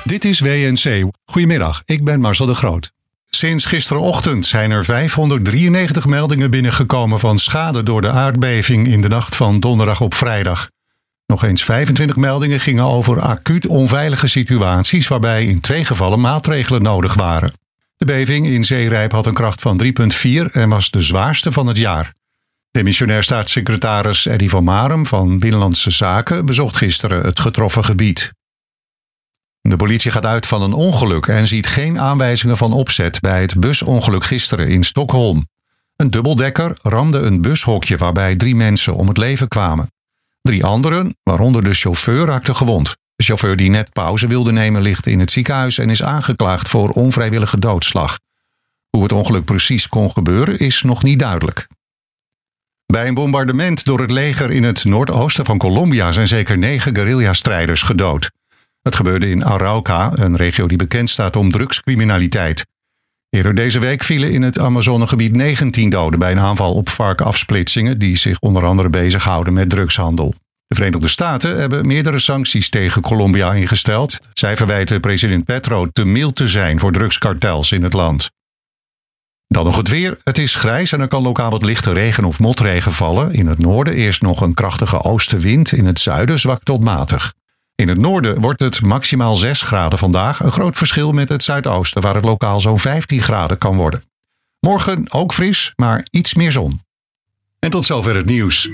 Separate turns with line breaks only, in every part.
Dit is WNC. Goedemiddag, ik ben Marcel de Groot. Sinds gisterochtend zijn er 593 meldingen binnengekomen van schade door de aardbeving in de nacht van donderdag op vrijdag. Nog eens 25 meldingen gingen over acuut onveilige situaties waarbij in 2 gevallen maatregelen nodig waren. De beving in Zeerijp had een kracht van 3,4 en was de zwaarste van het jaar. Demissionair staatssecretaris Eddy van Marum van Binnenlandse Zaken bezocht gisteren het getroffen gebied. De politie gaat uit van een ongeluk en ziet geen aanwijzingen van opzet bij het busongeluk gisteren in Stockholm. Een dubbeldekker ramde een bushokje waarbij 3 mensen om het leven kwamen. 3 anderen, waaronder de chauffeur, raakten gewond. De chauffeur die net pauze wilde nemen ligt in het ziekenhuis en is aangeklaagd voor onvrijwillige doodslag. Hoe het ongeluk precies kon gebeuren is nog niet duidelijk. Bij een bombardement door het leger in het noordoosten van Colombia zijn zeker 9 guerrilla-strijders gedood. Het gebeurde in Arauca, een regio die bekend staat om drugscriminaliteit. Eerder deze week vielen in het Amazonegebied 19 doden bij een aanval op FARC-afsplitsingen die zich onder andere bezighouden met drugshandel. De Verenigde Staten hebben meerdere sancties tegen Colombia ingesteld. Zij verwijten president Petro te mild te zijn voor drugskartels in het land. Dan nog het weer. Het is grijs en er kan lokaal wat lichte regen of motregen vallen. In het noorden eerst nog een krachtige oostenwind, in het zuiden zwak tot matig. In het noorden wordt het maximaal 6 graden vandaag. Een groot verschil met het zuidoosten, waar het lokaal zo'n 15 graden kan worden. Morgen ook fris, maar iets meer zon. En tot zover het nieuws.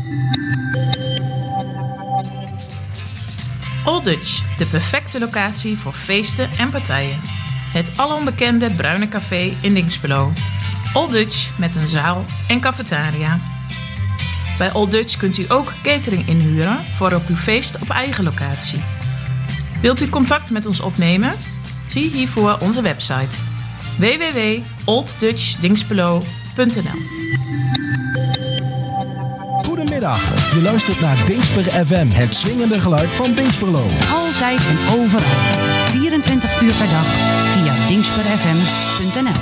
Old Dutch, de perfecte locatie voor feesten en partijen. Het alombekende Bruine Café in Dinxperlo. Old Dutch met een zaal en cafetaria. Bij Old Dutch kunt u ook catering inhuren voor op uw feest op eigen locatie. Wilt u contact met ons opnemen? Zie hiervoor onze website www.olddutchdinxperlo.nl.
Goedemiddag, je luistert naar Dinxper FM, het swingende geluid van Dinxperlo.
Altijd en overal, 24 uur per dag, via dinxperfm.nl.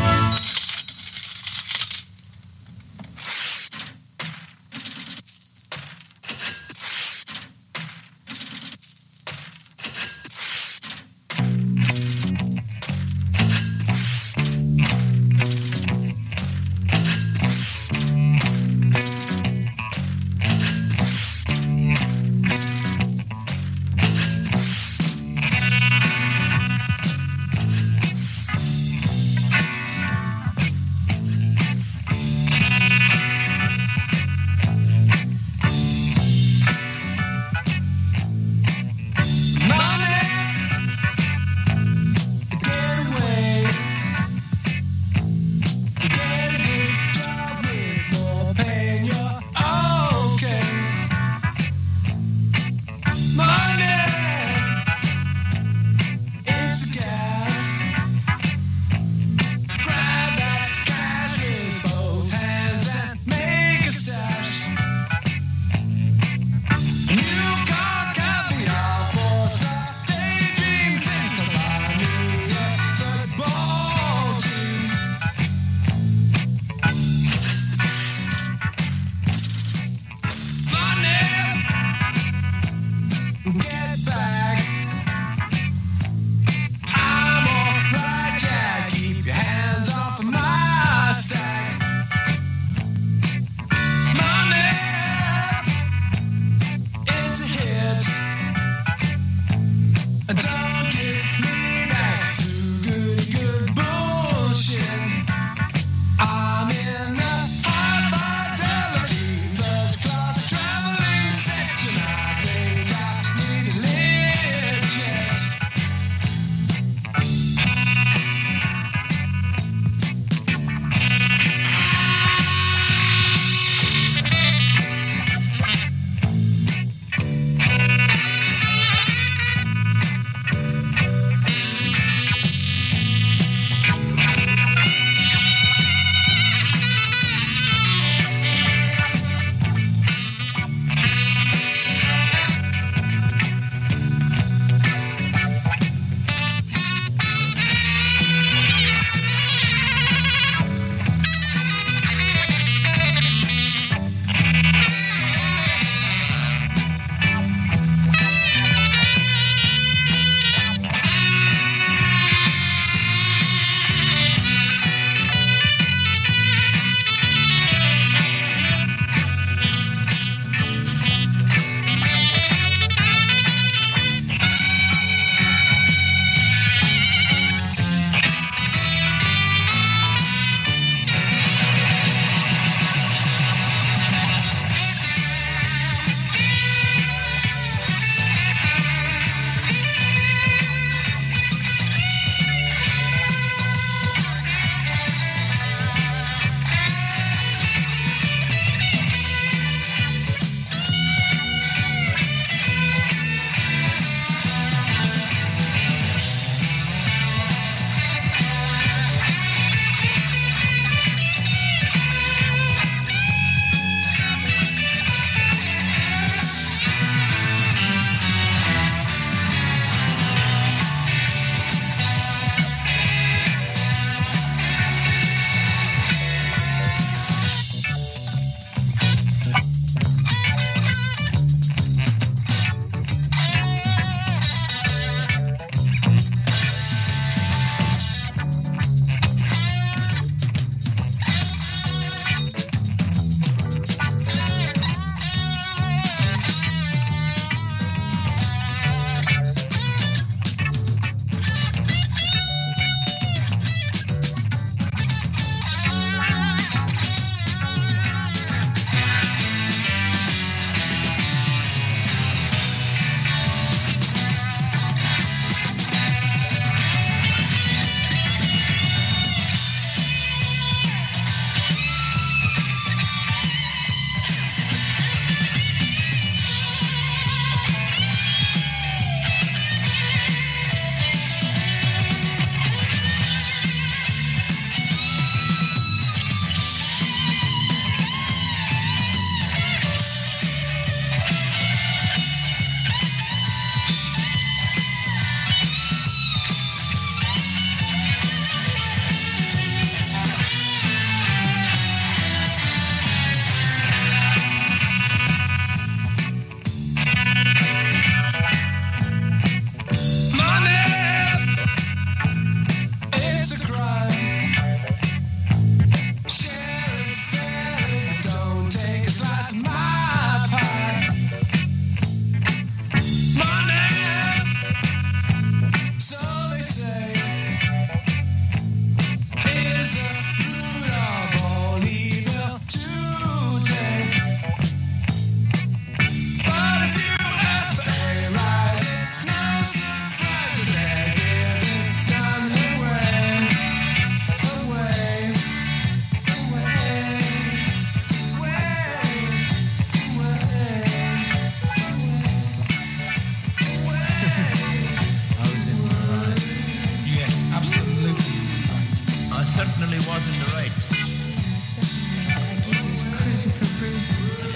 it was in the race.
I guess he was cruising for cruising.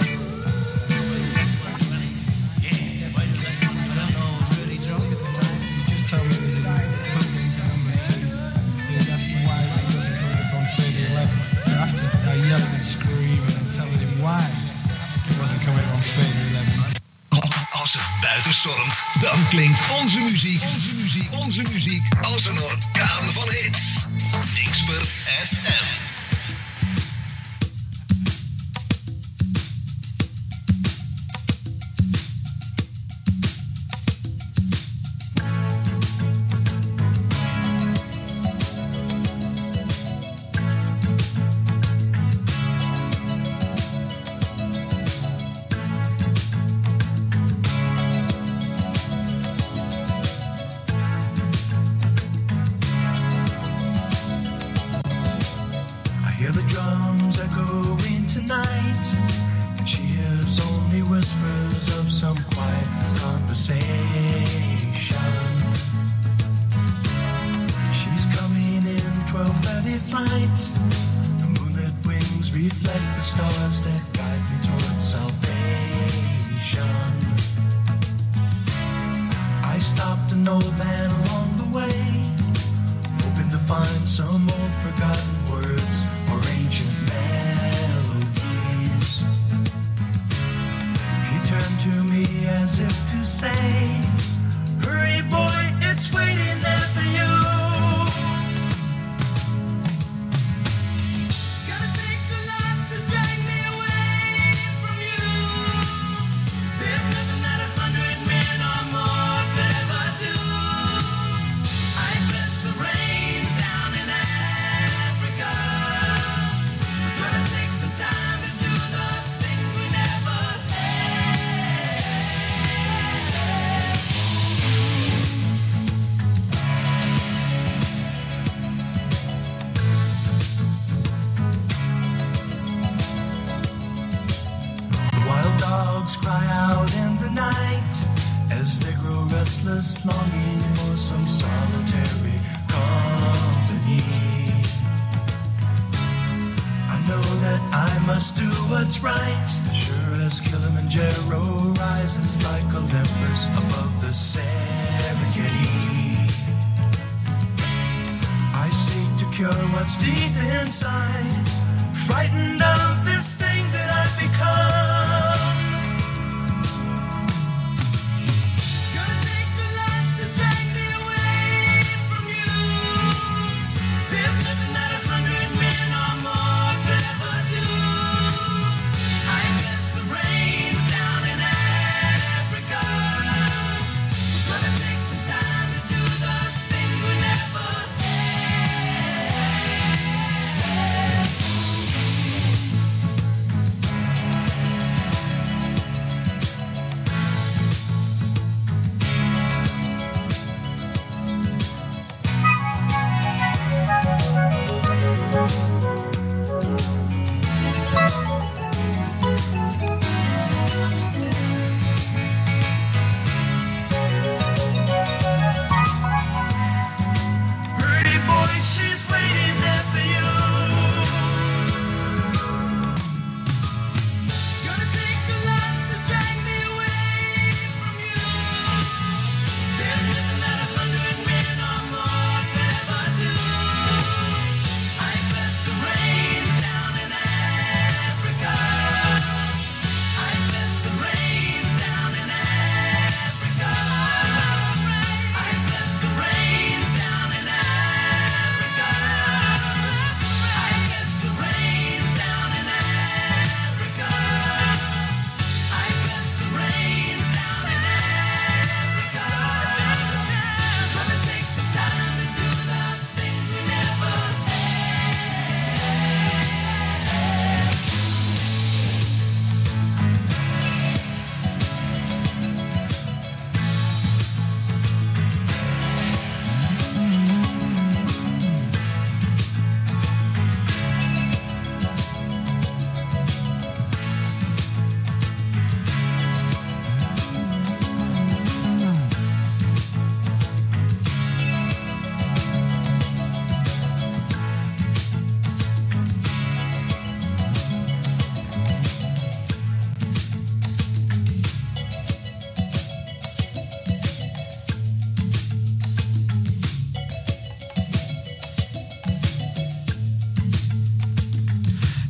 Yeah, I don't know, I was really drunk at the time.
He just told me it was plugged into number 2. He was asking why it wasn't coming up on 3011. So after I yelling and screaming and telling him why it wasn't coming up on 3011.
Als het buiten stormt, dan klinkt onze muziek als een orkaan van hits. Dingsper FM.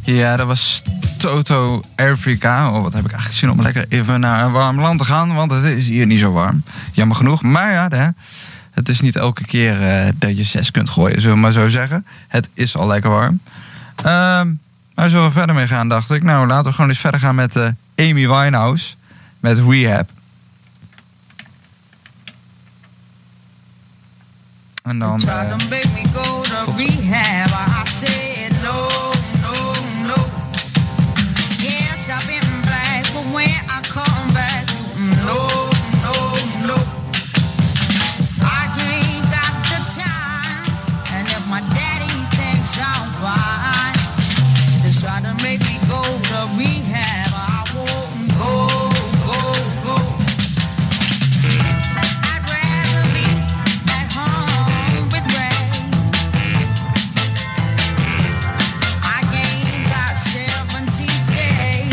Ja, dat was Toto Africa. Oh, wat heb ik eigenlijk zin om lekker even naar een warm land te gaan. Want het is hier niet zo warm. Jammer genoeg. Maar ja, het is niet elke keer dat je 6 kunt gooien, zullen we maar zo zeggen. Het is al lekker warm. Maar zullen we verder mee gaan, dacht ik. Nou, laten we gewoon eens verder gaan met Amy Winehouse. Met Rehab. En dan... tot...
I've been black, but when I come back, no, I ain't got the time. And if my daddy thinks I'm fine, just try to make me go to rehab. I won't go. I'd rather be at home with Ray. I ain't got 17 days.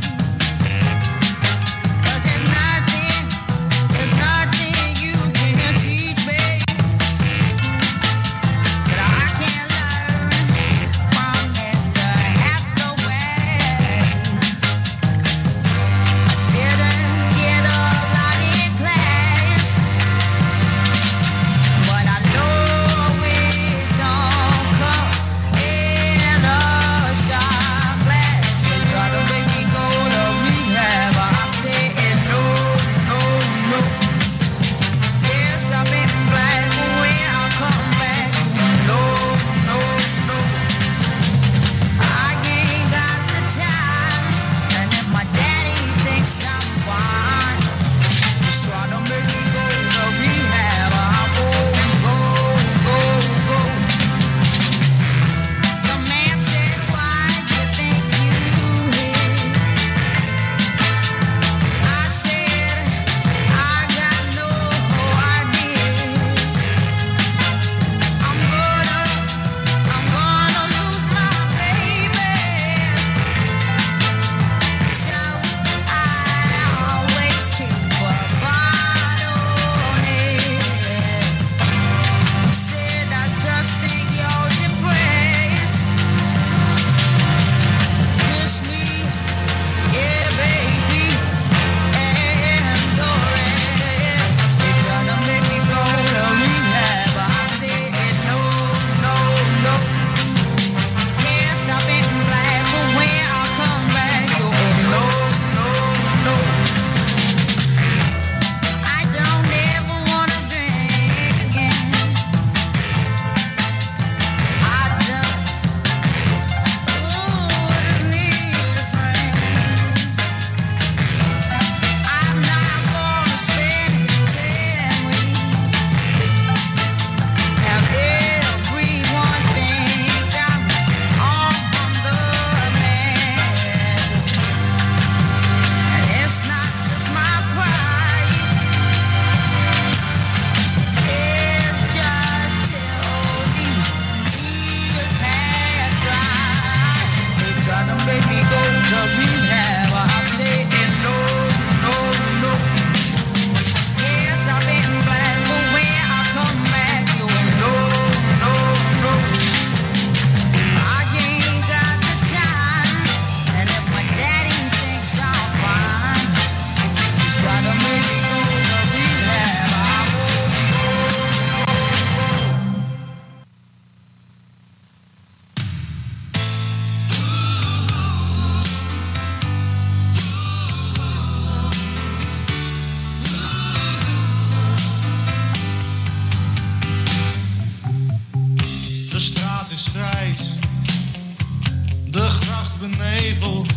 beneveld.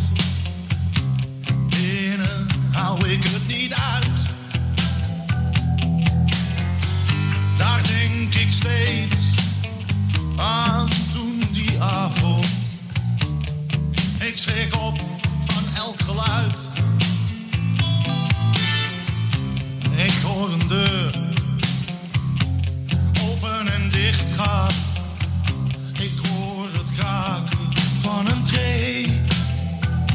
Binnen hou ik het niet uit. Daar denk ik steeds aan toen die avond. Ik schrik op van elk geluid. Ik hoor een deur open en dicht gaan. Ik hoor het kraken van een tree.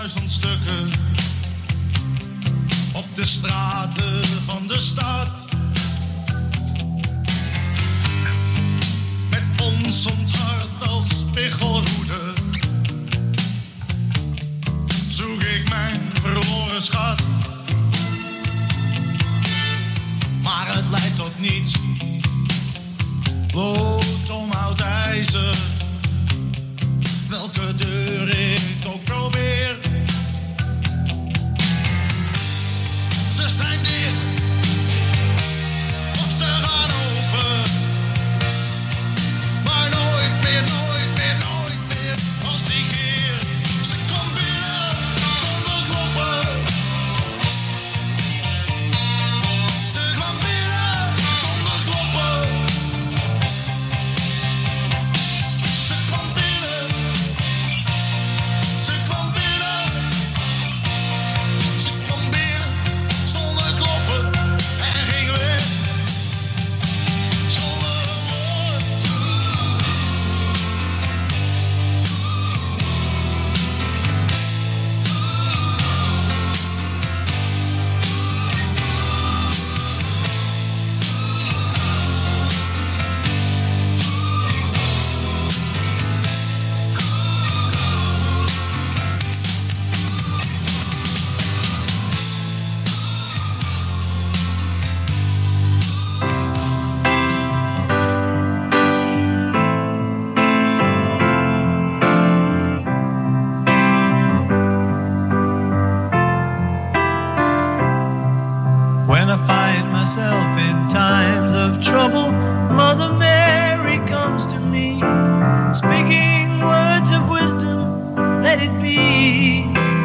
1000 stukken op de straten van de stad. Met ons onthard als spiegelhoede zoek ik mijn verloren schat. Maar het leidt tot niets, bloot om oud ijzer. Welke deur ik ook probeer, ze zijn dicht of ze gaan open. Maar nooit meer, nooit meer, nooit meer als die keer. Ze komt binnen zonder kloppen. Ze kwam binnen zonder kloppen. Ze kwam binnen. Ze kwam binnen. Ze kwam binnen zonder kloppen en ging weg. Zonder woord.
When I find myself in times of trouble, Mother Mary comes to me, speaking words of wisdom, let it be.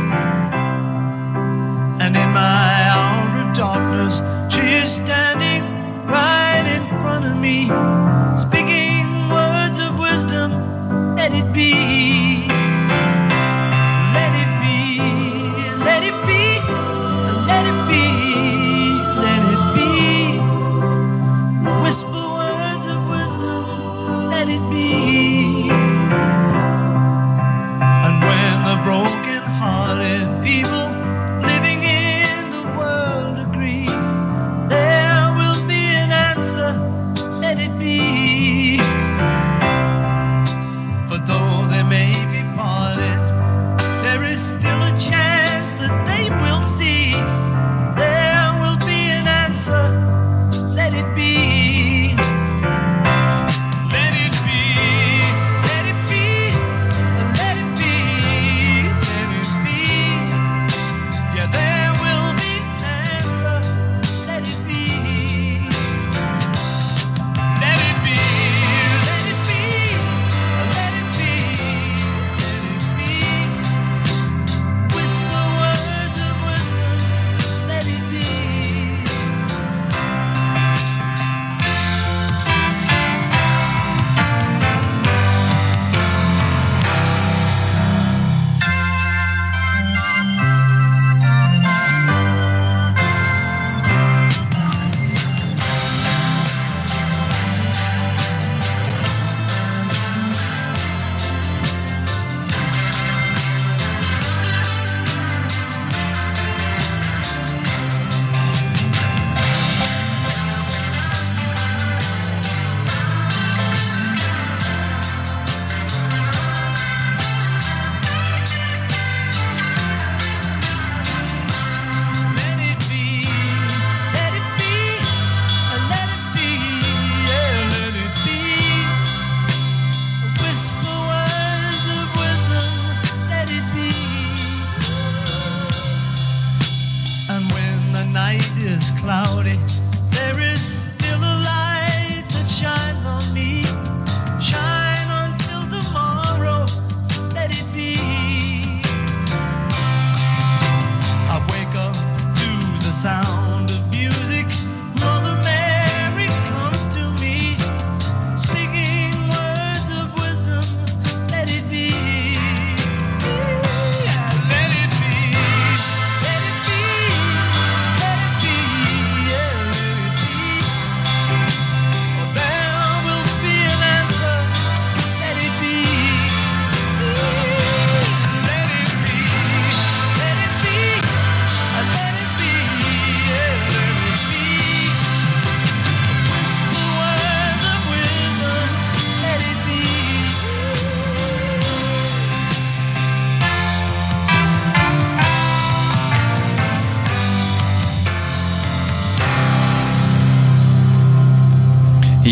And in my hour of darkness, she is standing right in front of me, speaking words of wisdom, let it be. Let it be, let it be, let it be. Let it be. Whisper words of wisdom, let it be. And when the broken-hearted people living in the world agree, there will be an answer, let it be. For though they may be parted, there is still a chance that they will see. There will be an answer, let it be. Let it be, let it be, let it be, let it be. Yeah, there will be an answer, let it be. Let it be, let it be, let it be, let it be. Whisper words of wisdom, let it be. Let it be, let it be, let it be, yeah, let it be. Whisper words of wisdom, let it be. And when the night is cloudy, there is still a light that shines on me. Shine until tomorrow, let it be. I wake up to the sound of music. Mother Mary comes to me, speaking words of wisdom, let it be. Yeah, let it be, let it be, let it be, yeah,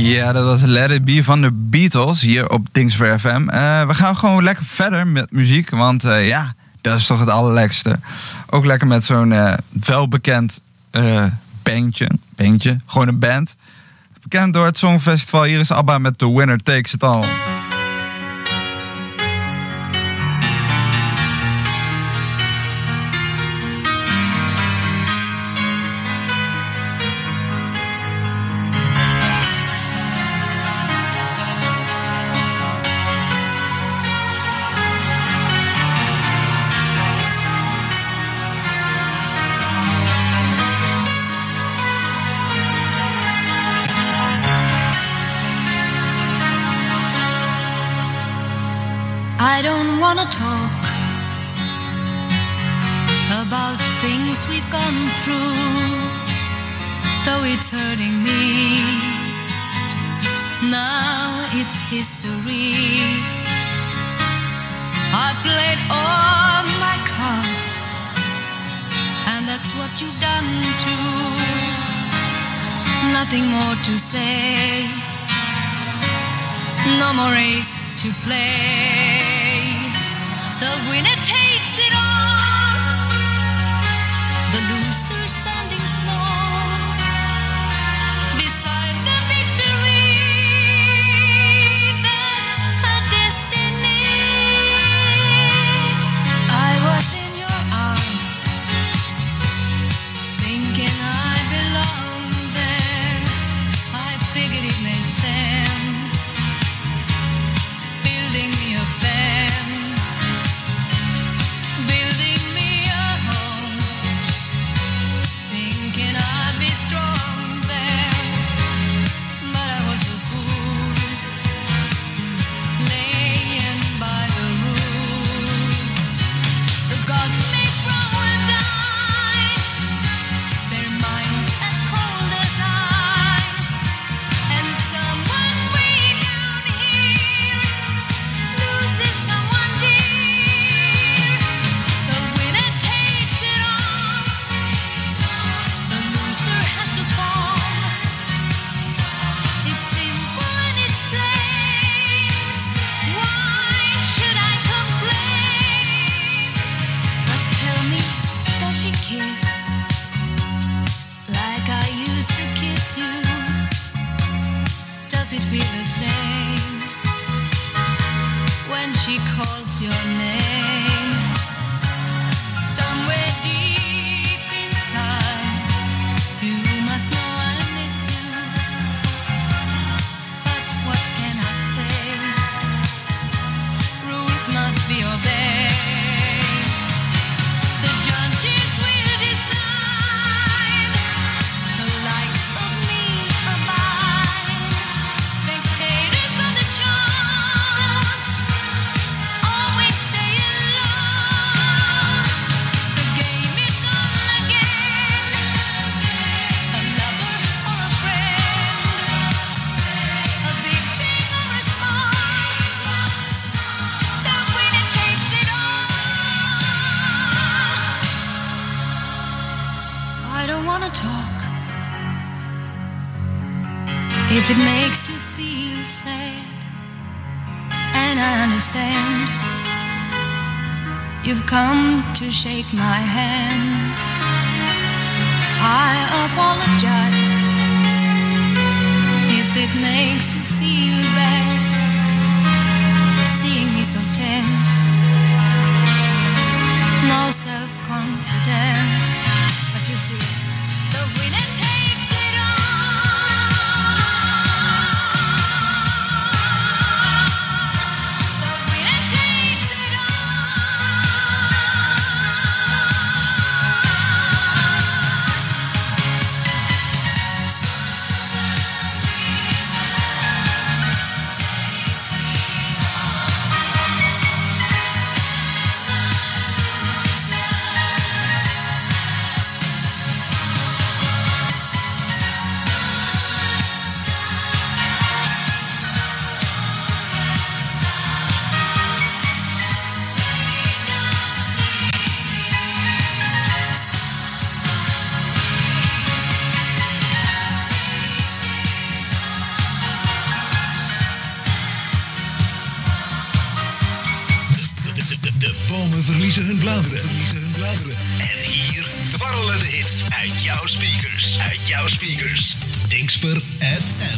Ja, dat was Let It Be van de Beatles hier op Dingsper FM. We gaan gewoon lekker verder met muziek, want ja, dat is toch het allerlekste. Ook lekker met zo'n welbekend bandje, gewoon een band. Bekend door het Songfestival. Hier is ABBA met The Winner Takes It All.
I don't wanna talk about things we've gone through, though it's hurting me. Now it's history. I played all my cards, and that's what you've done too. Nothing more to say, no more race to play. The winner takes it all, the loser standing small beside the victory. That's her destiny. I was in your arms, thinking I belonged there. I figured it made sense, building me a fence, building me a home, thinking I'd be strong there. But I was a fool, laying by the rules. The gods make wrong with dice, their minds as cold as ice, and someone way down here loses someone dear. The winner takes it all, the loser has to fall. It's simple and it's plain. Why should I complain? But tell me, does she kiss like I used to kiss you? Does it feel the same when she calls your name? Somewhere deep inside, you must know I miss you. But what can I say? Rules must be obeyed. The judges will decide, the likes of me abide. Spectators of the show always stay alone. The game is on again, a lover or a friend, a big thing or a small, the winner takes it all. I don't wanna talk if it makes you feel sad, and I understand. You've come to shake my hand. I apologize if it makes you feel bad, seeing me so tense, no self-confidence. But you see, the winner takes it all. The winner takes it all.
bladeren. En hier dwarrelen de hits uit jouw speakers. Dingsper FM.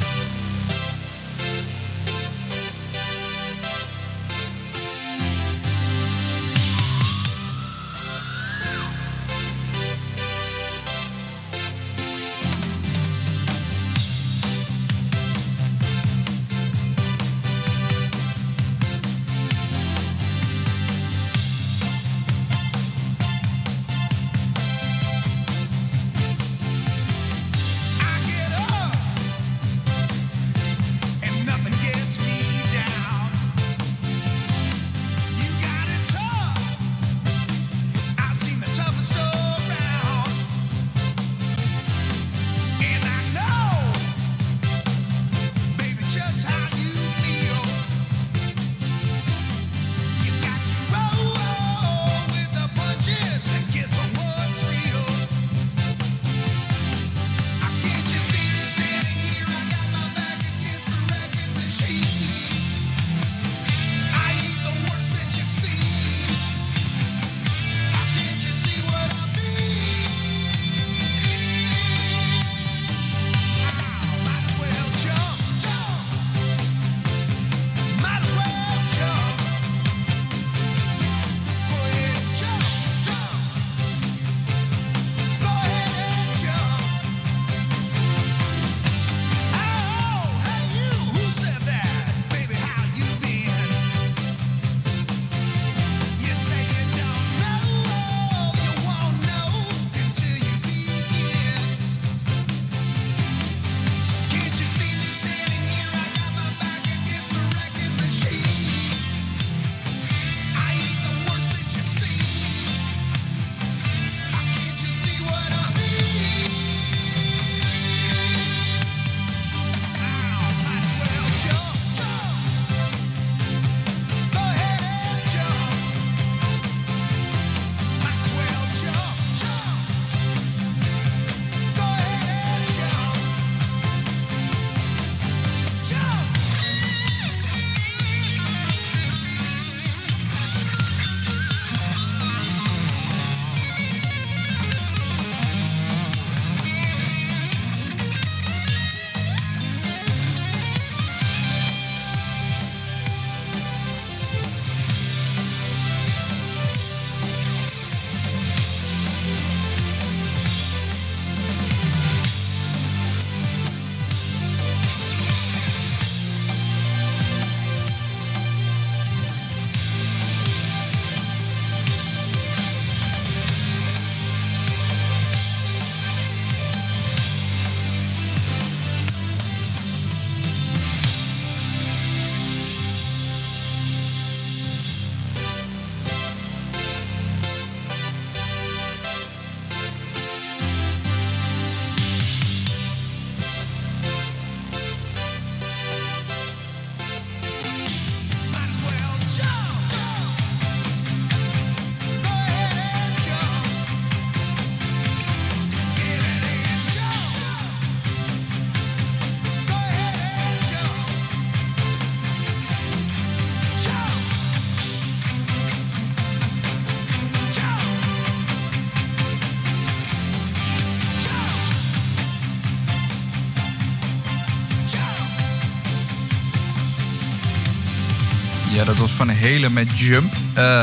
Ja, dat was Van Halen met Jump.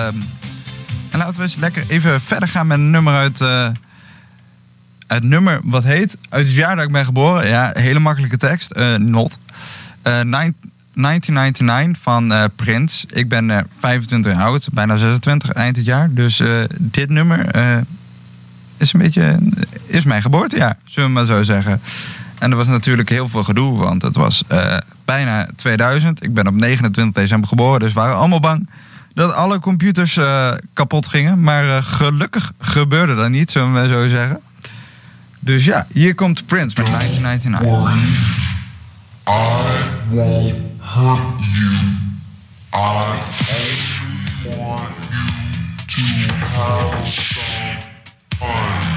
En laten we eens lekker even verder gaan met een nummer uit het nummer wat heet uit het jaar dat ik ben geboren. Ja, hele makkelijke tekst. Not. 1999 van Prince. Ik ben 25 jaar oud, bijna 26 eind het jaar. Dus dit nummer is mijn geboortejaar, zullen we maar zo zeggen. En er was natuurlijk heel veel gedoe, want het was bijna 2000. Ik ben op 29 december geboren, dus we waren allemaal bang dat alle computers kapot gingen. Maar gelukkig gebeurde dat niet, zullen we zo zeggen. Dus ja, hier komt Prince met 1999.
I won't hurt you. I only want you to have some fun.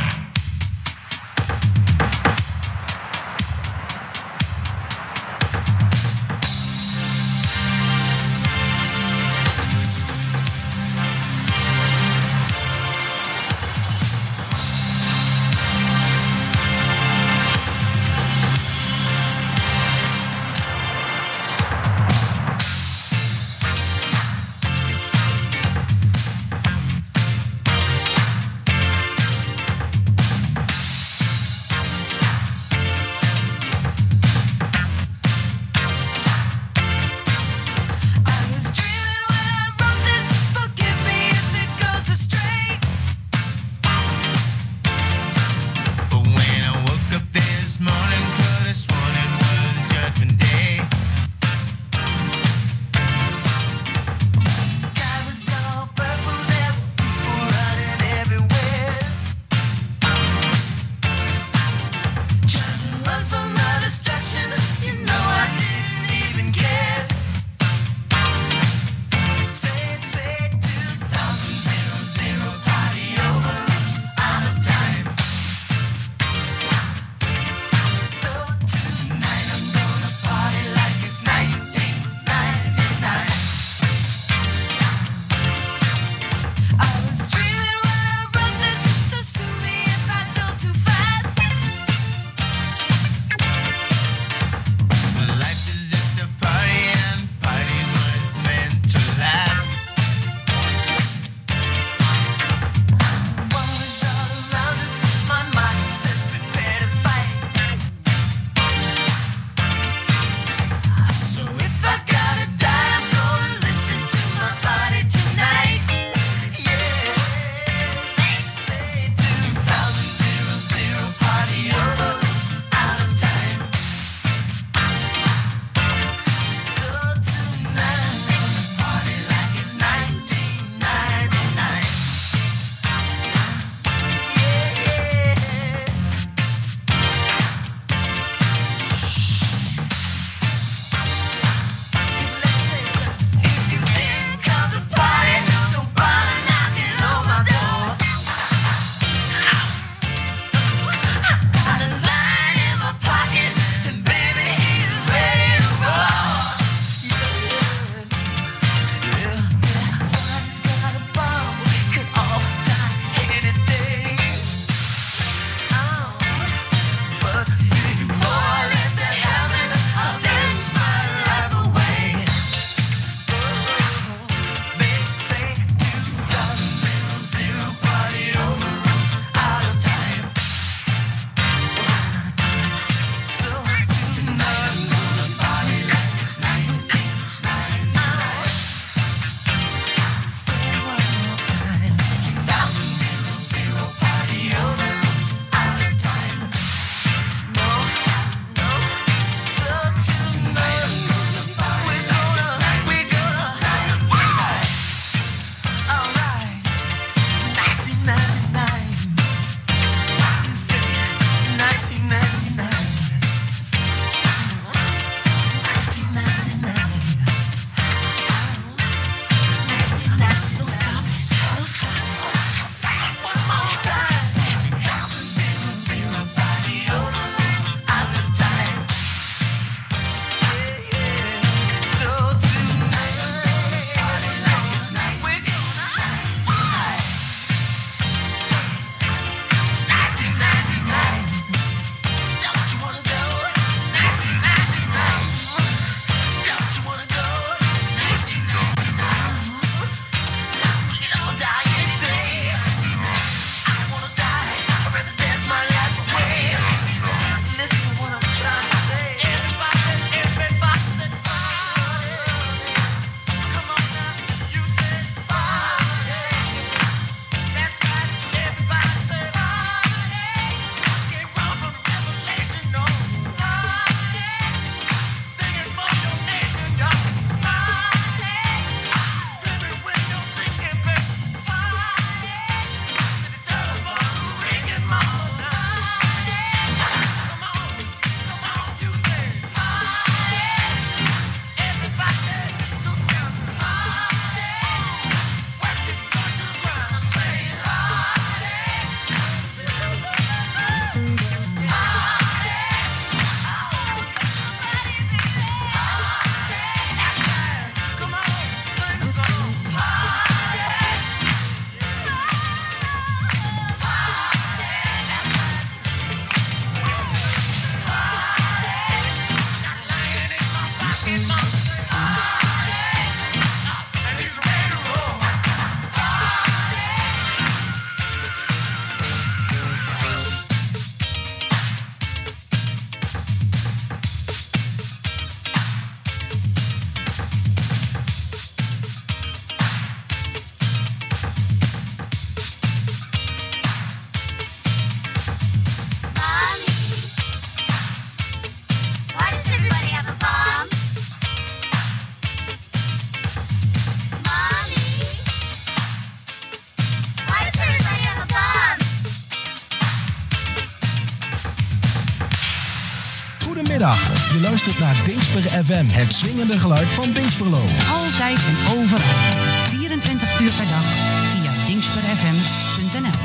Goedemiddag, je luistert naar Dingsper FM, het swingende geluid van Dingsperlo.
Altijd en overal. 24 uur per dag via dingsperfm.nl.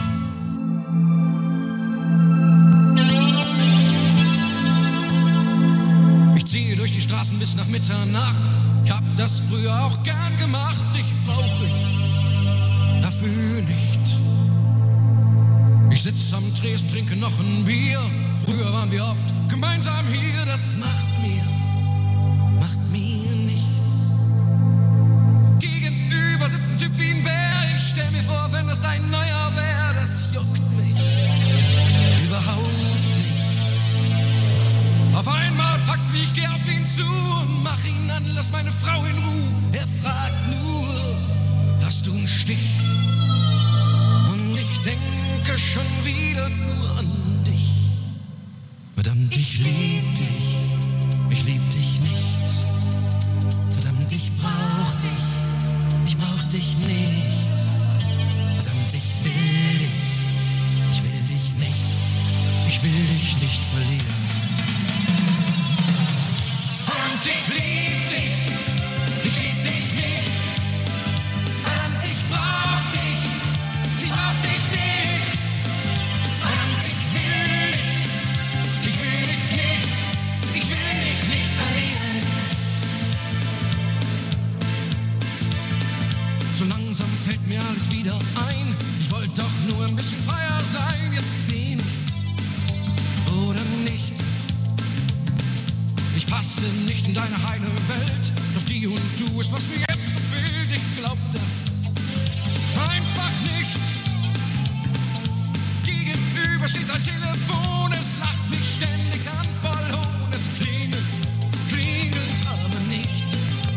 Ich ziehe durch die Straßen bis nach Mitternacht. Ich hab das früher auch gern gemacht. Dich brauch ich dafür nicht. Ich sitz am Tresen, trinke noch ein Bier. Früher waren wir oft gemeinsam hier. Das macht mir nichts. Gegenüber sitzt ein Typ wie ein Bär. Ich stell mir vor, wenn das dein neuer wär. Das juckt mich überhaupt nicht. Auf einmal packst mich, geh auf ihn zu und mach ihn an, lass meine Frau in Ruhe. Er fragt nur, hast du einen Stich? Und ich denke schon wieder nur an dich. Verdammt, ich lieb dich, ich lieb dich nicht. Verdammt, ich brauch dich nicht. Verdammt, ich will dich nicht. Ich will dich nicht verlieren. Verdammt, ich lieb dich nicht. Verdammt, ich brauch dich nicht. Verdammt, ich will dich nicht. Ich will dich nicht verlieren. So langsam fällt mir alles wieder ein. Ich wollte doch nur ein bisschen freier sein. Jetzt bin ich's oder nicht. Ich passe nicht in deine heile Welt. Doch die und du ist, was mir jetzt so fehlt. Ich glaub das einfach nicht. Gegenüber steht ein Telefon. Es lacht mich ständig an, voll Hohn. Es klingelt aber nicht.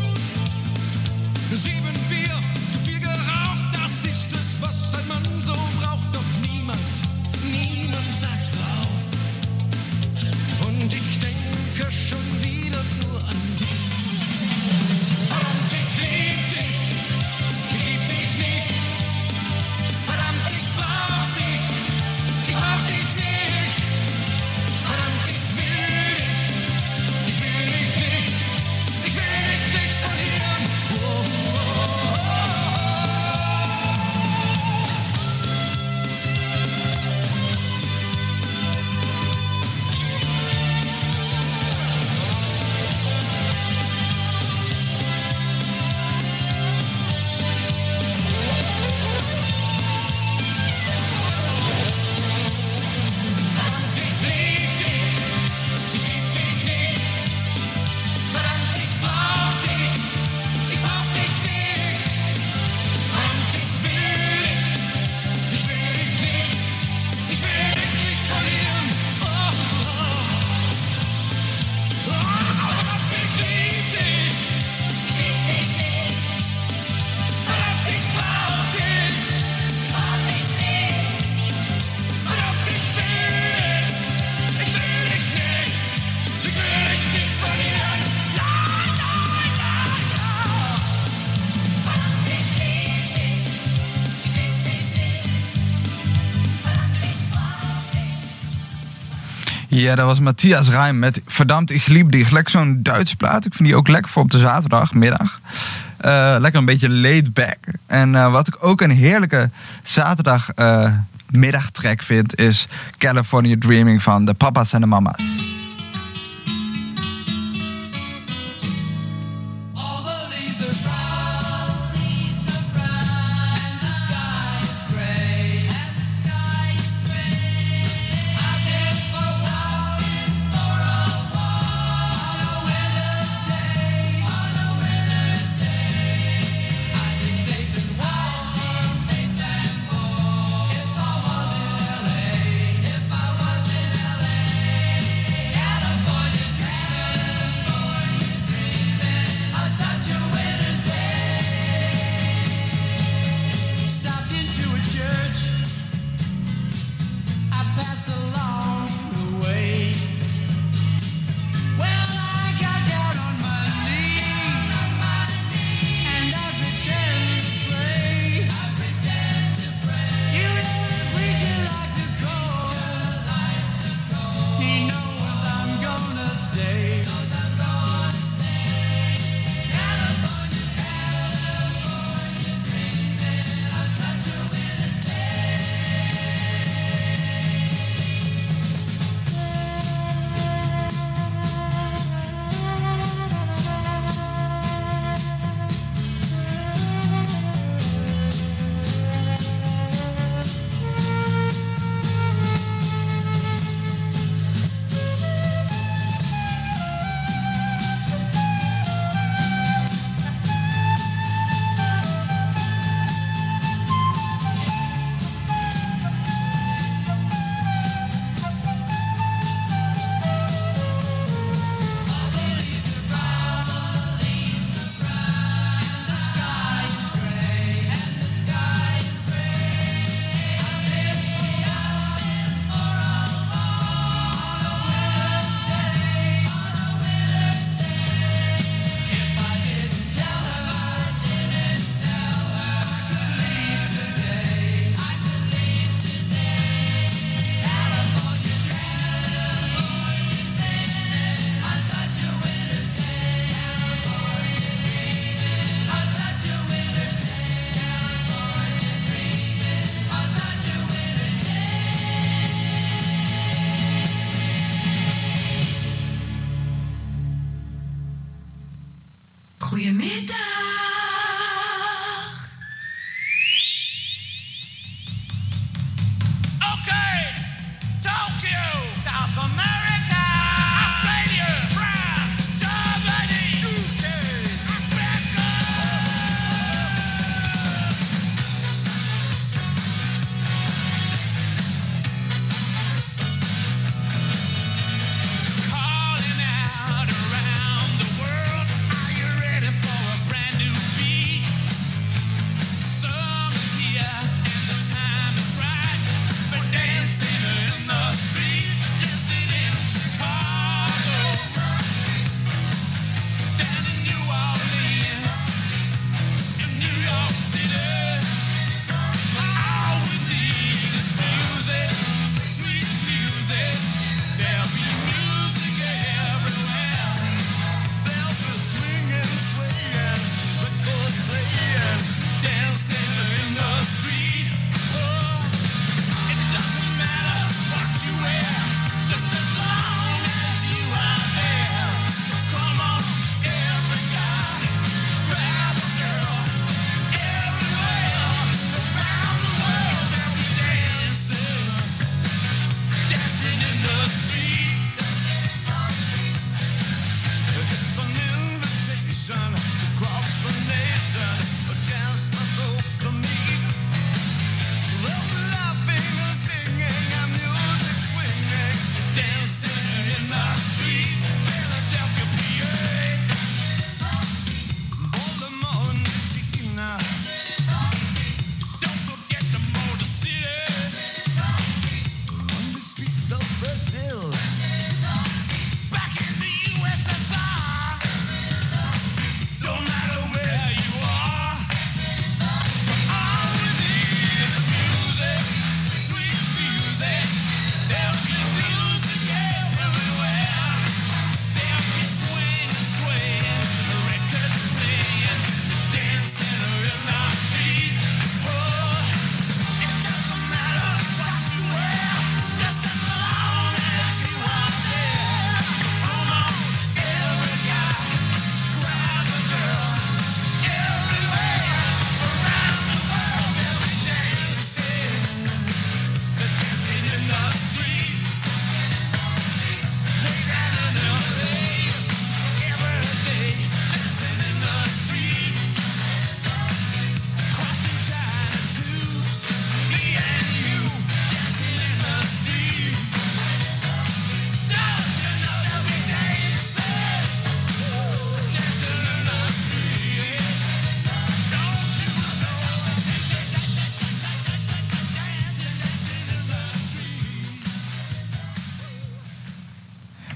7 Bier, zu viel geraucht. Das ist es, was ein Mann so braucht. Doch niemand sagt drauf. Und ich denke schon wieder nur an dich. Verdammt, ich lieb dich nicht. Verdammt, ich brauch dich nicht. Verdammt, ich will dich nicht. Ich will dich nicht verlieren.
Ja, dat was Matthias Reim met Verdammt, ik lieb dich. Lekker zo'n Duitse plaat. Ik vind die ook lekker voor op de zaterdagmiddag. Lekker een beetje laid back. En wat ik ook een heerlijke zaterdagmiddagtrack vind, is California Dreaming van de Papa's en de Mama's.
If I was in LA,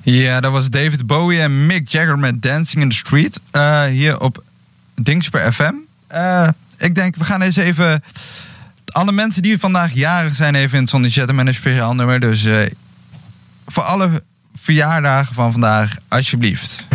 Ja, dat was David Bowie en Mick Jagger met Dancing in the Street. Hier op Dingsper FM. Ik denk, we gaan eens even... Alle mensen die vandaag jarig zijn even in het zonnetje zetten met een speciaal nummer. Dus voor alle verjaardagen van vandaag, alsjeblieft.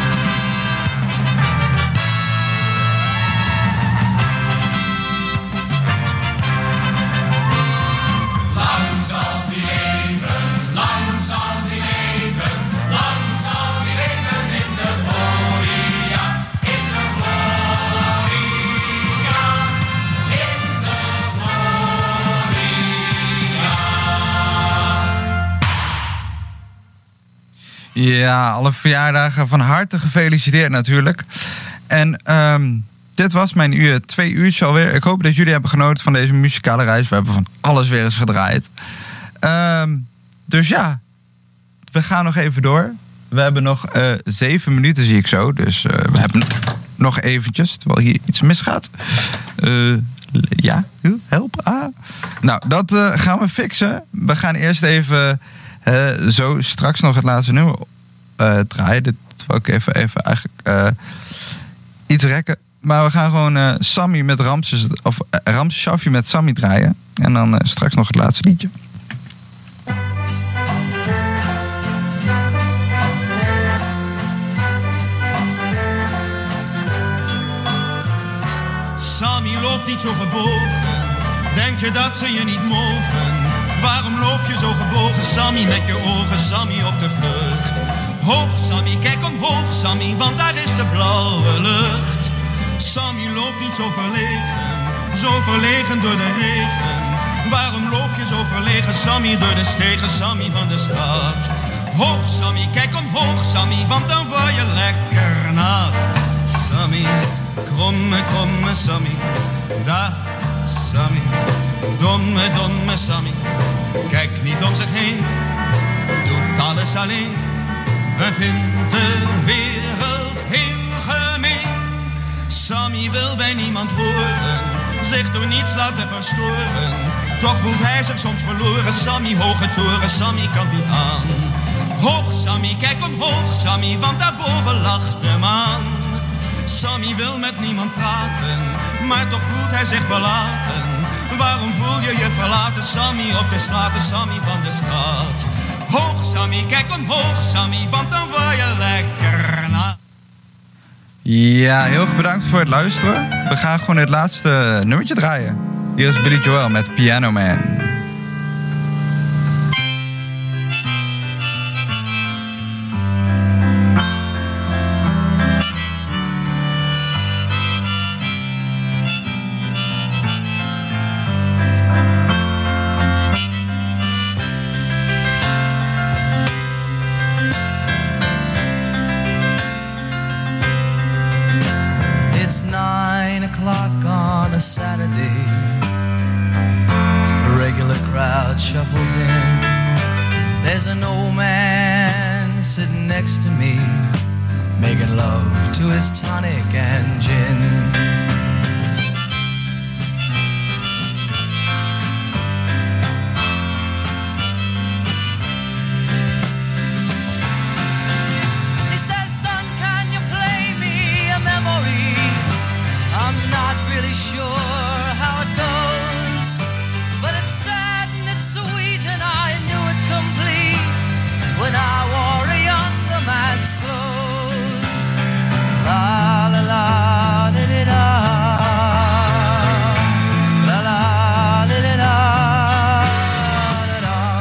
Ja, alle verjaardagen van harte gefeliciteerd natuurlijk. En dit was mijn 2 uurtje alweer. Ik hoop dat jullie hebben genoten van deze muzikale reis. We hebben van alles weer eens gedraaid. Dus ja, we gaan nog even door. We hebben nog 7 minuten, zie ik zo. Dus we hebben nog eventjes, terwijl hier iets misgaat. Ja, help. Nou, dat gaan we fixen. We gaan eerst even... zo straks nog het laatste nummer draaien. Dit wil ik even eigenlijk iets rekken. Maar we gaan gewoon Sammy met Ramses... of Ramses Shaffi met Sammy draaien. En dan straks nog het laatste liedje.
Sammy loopt niet zo gebogen. Denk je dat ze je niet mogen? Waarom loop je zo gebogen, Sammy, met je ogen, Sammy, op de vlucht? Hoog, Sammy, kijk omhoog, Sammy, want daar is de blauwe lucht. Sammy loopt niet zo verlegen door de regen. Waarom loop je zo verlegen, Sammy, door de stegen, Sammy van de stad? Hoog, Sammy, kijk omhoog, Sammy, want dan word je lekker nat. Sammy, kromme Sammy, dag Sammy. Domme Sammy, kijkt niet om zich heen, doet alles alleen. We vinden de wereld heel gemeen. Sammy wil bij niemand horen, zich door niets laten verstoren. Toch voelt hij zich soms verloren, Sammy, hoge toren, Sammy kan niet aan. Hoog Sammy, kijk omhoog Sammy, want daarboven lacht de maan. Sammy wil met niemand praten, maar toch voelt hij zich verlaten. Waarom voel je je verlaten, Sammy, op de straten, Sammy van de stad? Hoog Sammy, kijk omhoog Sammy, want dan word je lekker na.
Ja, heel erg bedankt voor het luisteren. We gaan gewoon het laatste nummertje draaien. Hier is Billy Joel met Piano Man.
Shuffles in. There's an old man sitting next to me, making love to his tonic and gin. He says, son, can you play me a memory? I'm not really sure how it goes, but it's sad and it's sweet and I knew it complete when I wore a younger man's clothes. La la la li li la, la la li li la, la la.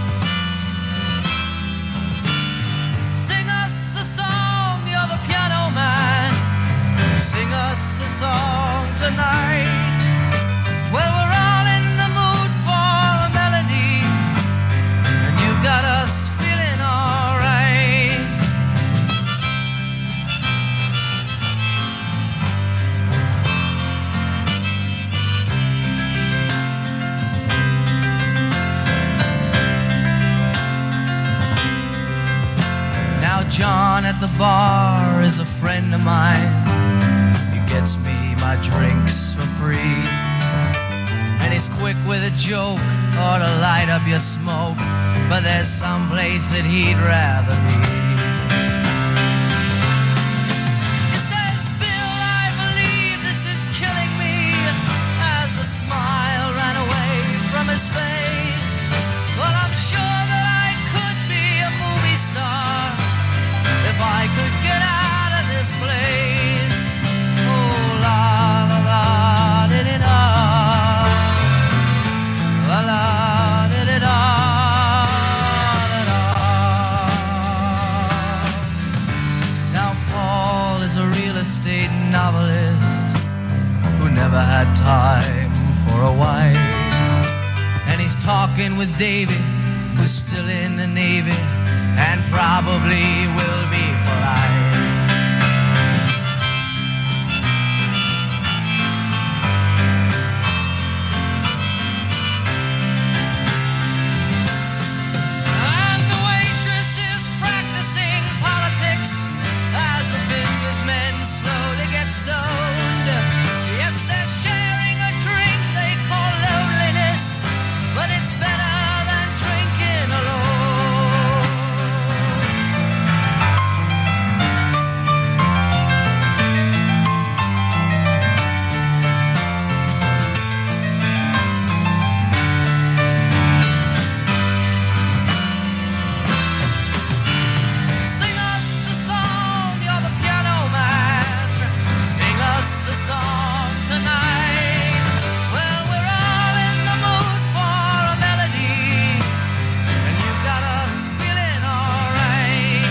Sing us a song, you're the piano man. Sing us a song tonight. Well, we're all in the mood for a melody, and you've got us feeling alright. Now John at the bar is a friend of mine. He gets me my drinks for free, and he's quick with a joke or to light up your smoke. but there's some place that he'd rather be. He says, Bill, I believe this is killing me, as a smile ran away from his face. But I'm sure that I could be a movie star if I could get out of this place. Oh, la la la, di-di-da. La la, di-di-da, da-da. Now Paul is a real estate novelist who never had time for a wife. And he's talking with David, who's still in the Navy and probably will be for life. And the waitress is practicing politics as the businessmen slowly get stoned. Yes, they're sharing a drink they call loneliness, but it's better than drinking alone. Sing us a song, you're the piano man. Sing us a song tonight. Well, we're all in the mood for a melody, and you've got us feeling alright.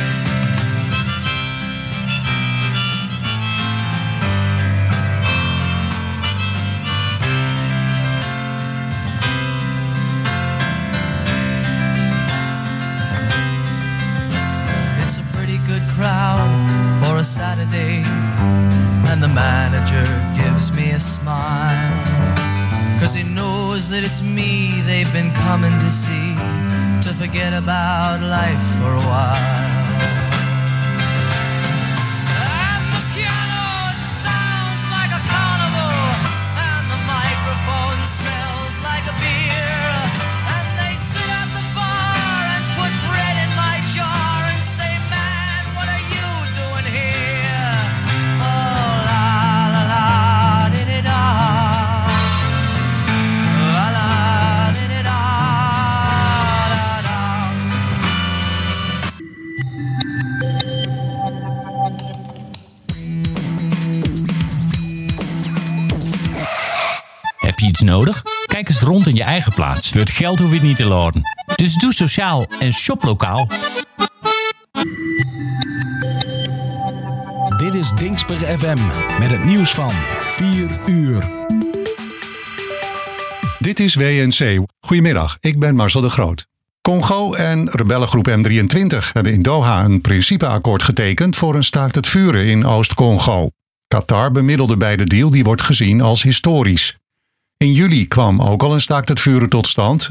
It's a pretty good crowd for a Saturday, and the manager gives me a smile, 'cause he knows that it's me they've been coming to see, to forget about life for a while. And the piano, it sounds like a carnival, and the microphone smells like a beer. And they sit at the bar and put bread in my jar and say, man, what are you doing here? Oh, la la la, di-di-da. La la, di-di-da, da-da.
Heb je iets nodig? Kijk eens rond in je eigen plaats. Voor het geld hoef je het niet te laden. Dus doe sociaal en shop lokaal.
Dit is Dingsper FM met het nieuws van 4 uur.
Dit is WNC. Goedemiddag, ik ben Marcel de Groot. Congo en rebellengroep M23 hebben in Doha een principeakkoord getekend voor een staakt het vuren in Oost-Congo. Qatar bemiddelde bij de deal die wordt gezien als historisch. In juli kwam ook al een staakt het vuren tot stand,